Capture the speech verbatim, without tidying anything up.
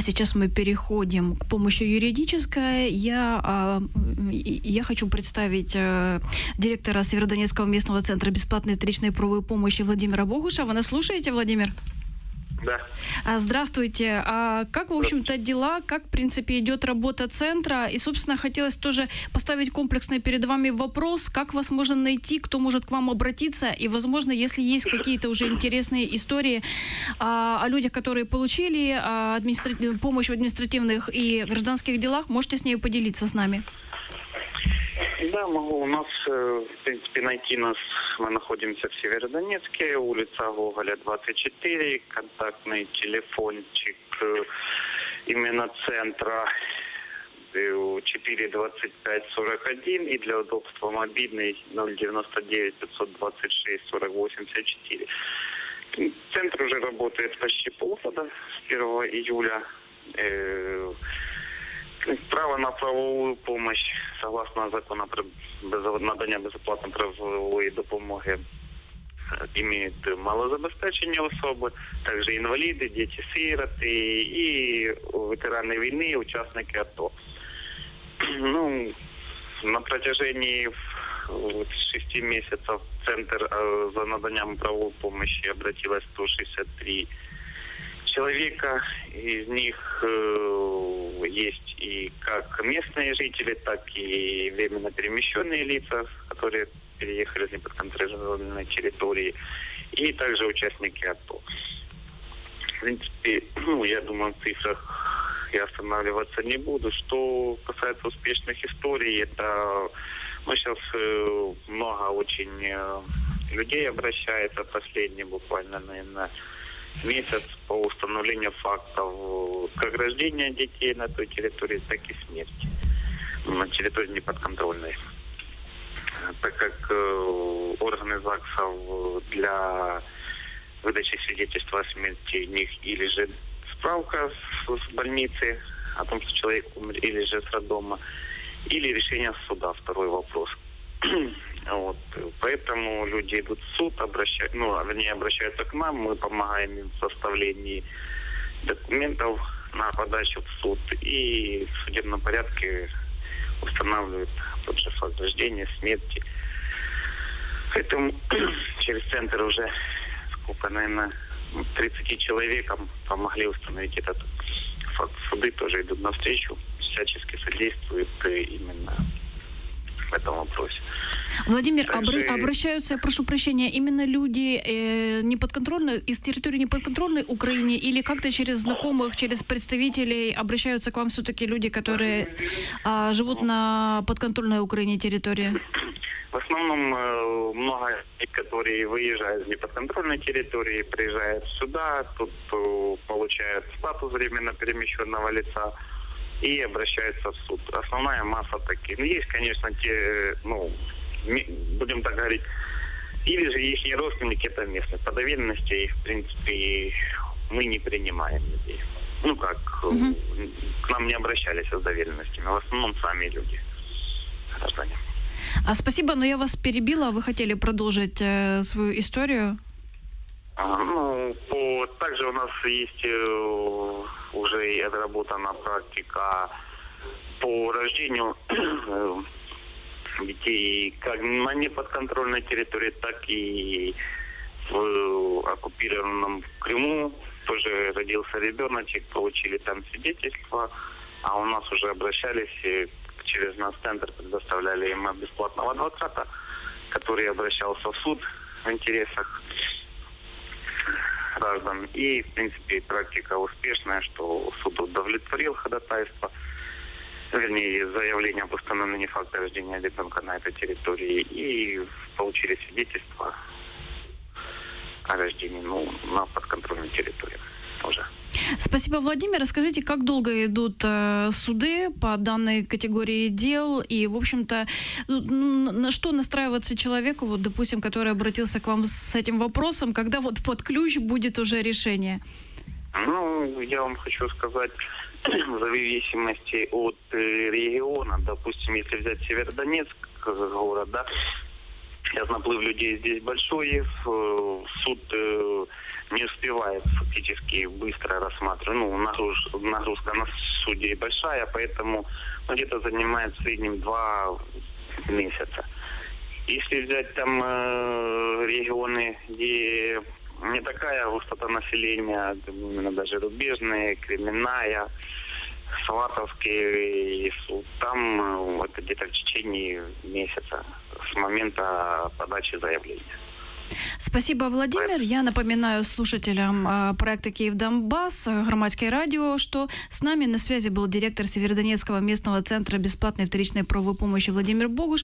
А сейчас мы переходим к помощи юридической. Я, я хочу представить директора Северодонецкого местного центра бесплатной вторичной правовой помощи Владимира Богуша. Вы нас слушаете, Владимир? Да. Здравствуйте. А как, в общем-то, дела? Как, в принципе, идет работа центра? И, собственно, хотелось тоже поставить комплексный перед вами вопрос, как вас можно найти, кто может к вам обратиться, и, возможно, если есть какие-то уже интересные истории а, о людях, которые получили а, административ... помощь в административных и гражданских делах, можете с ней поделиться с нами. Да, могу. У нас, в принципе, найти нас, мы находимся в Северодонецке, улица Гоголя, двадцать четыре, контактный телефончик именно центра четыре двадцать пять сорок один и для удобства мобильный ноль девяносто девять пятьсот двадцать шесть сорок восемьдесят четыре. Центр уже работает почти полгода, с первого июля. Право на правовую помощь, согласно закону про надання безоплатної правової допомоги, имеют малозабезпечені особи, також інваліди, діти-сироти і ветерани війни, учасники АТО. Ну, на протяжении шести месяцев Центр за наданням правовой помощи обратилось сто шестьдесят три человека. Из них э, есть и как местные жители, так и временно перемещенные лица, которые переехали с неподконтрольной территории, и также участники АТО. В принципе, ну, я думаю, в цифрах я останавливаться не буду. Что касается успешных историй, это ну, сейчас э, много очень э, людей обращается, последний буквально, наверное, месяц по установлению фактов как рождения детей на той территории, так и смерти на территории неподконтрольной. Так как э, органы ЗАГСов для выдачи свидетельства о смерти у них или же справка с, с больницы о том, что человек умер, или же с роддома, или решение суда, второй вопрос. Вот. Поэтому люди идут в суд, обращаются, ну, вернее, обращаются к нам, мы помогаем им в составлении документов на подачу в суд и в судебном порядке устанавливают тот же факт рождения, смерти. Поэтому через центр уже сколько, наверное, тридцати человекам помогли установить этот факт. Суды тоже идут навстречу, всячески содействуют именно в этом вопросе. Владимир, Также... обра- обращаются, прошу прощения, именно люди э, неподконтрольные, из территории неподконтрольной Украине или как-то через знакомых, через представителей обращаются к вам все-таки люди, которые э, живут на подконтрольной Украине территории? В основном э, много людей, которые выезжают с неподконтрольной территории, приезжают сюда, тут э, получают статус временно перемещенного лица и обращаются в суд. Основная масса таких. Ну, есть, конечно, те, ну, будем так говорить, или же их родственники, это местные. По доверенности их, в принципе, мы не принимаем людей. Ну как, угу. К нам не обращались с доверенностями, в основном сами люди, граждане. А спасибо, но я вас перебила, вы хотели продолжить э, свою историю? А, ну, по, также у нас есть э, уже и отработана практика по рождению э, детей как на неподконтрольной территории, так и в оккупированном Крыму. Тоже родился ребеночек, получили там свидетельство, а у нас уже обращались, через наш центр предоставляли им бесплатного адвоката, который обращался в суд в интересах граждан. И, в принципе, практика успешная, что суд удовлетворил ходатайство, вернее, заявление об установлении факта рождения ребенка на этой территории и получили свидетельство о рождении, ну, на подконтрольной территории уже. Спасибо, Владимир. Расскажите, как долго идут э, суды по данной категории дел и, в общем-то, ну, на что настраиваться человеку, вот, допустим, который обратился к вам с этим вопросом, когда вот под ключ будет уже решение? Ну, я вам хочу сказать, в зависимости от э, региона, допустим, если взять Северодонецк, город, да, Сейчас наплыв людей здесь большой, в- суд э, не успевает фактически быстро рассматривать. Ну, нагруз- нагрузка на судей большая, поэтому ну, где-то занимает в среднем два месяца. Если взять там э, регионы, где не такая густота населения, именно даже рубежные, Кременная, Сватовский суд, там э, это где-то в течение месяца с момента подачи заявления. Спасибо, Владимир. Я напоминаю слушателям а, проекта «Киев-Донбасс», а, Громадское радио, что с нами на связи был директор Северодонецкого местного центра бесплатной вторичной правовой помощи Владимир Богуш.